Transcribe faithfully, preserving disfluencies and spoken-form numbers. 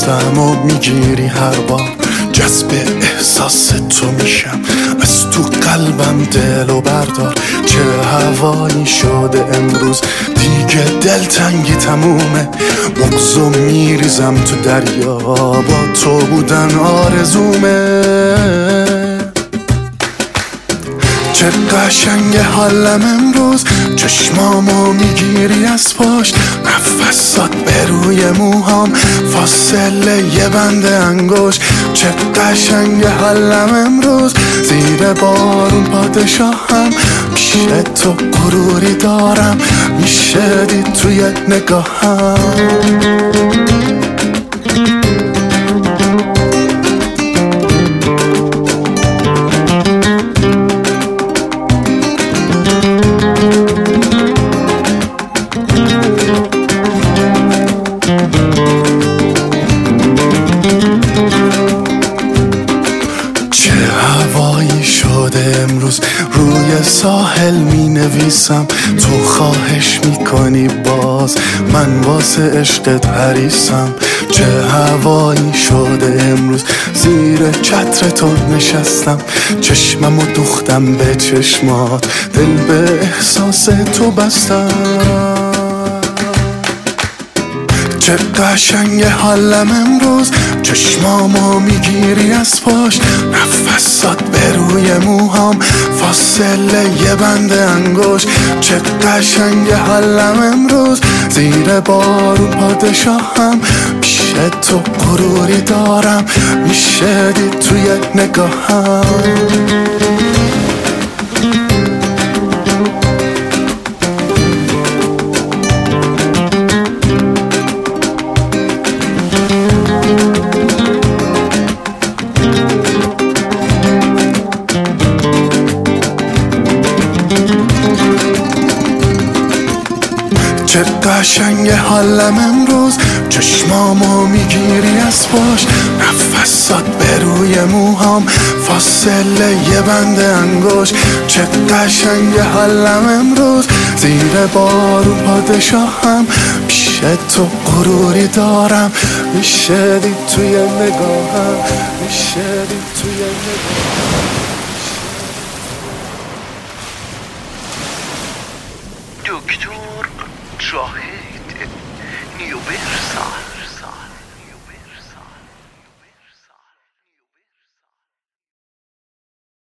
دستم و میگیری هر بار جذب احساس تو میشم از تو قلبم دل و بردار چه هوایی شده امروز دیگه دلتنگی تمومه مغزو میریزم تو دریا با تو بودن آرزومه چه قشنگ حالم امروز چشمامو میگیری از پشت نفسات به روی موهام فاصله یه بند انگشت چه قشنگ حالم امروز زیر بارون پادشاهم پیش تو غروری دارم میشه دید توی نگاهم امروز روی ساحل می نویسم تو خواهش می کنی باز من واسه عشقت حریصم چه هوایی شده امروز زیر چتر تو نشستم چشممو دوختم به چشمات دل به احساس تو بستم چه قشنگ حالم امروز چشمامو میگیری از پشت نفسات به روی موهام فاصله یه بند انگشت چه قشنگ حالم امروز زیر بارون پادشاهم پیش تو غروری دارم میشه دید توی نگاهم چه قشنگ حالم امروز چشمامو میگیری از پشت نفسات به روی موهام فاصله یه بند انگشت چه قشنگ حالم امروز زیر بارون پادشاهم پیش تو غروری دارم میشه دید توی نگاهم میشه دید توی نگاهم دکتر جاهد نیوبرسال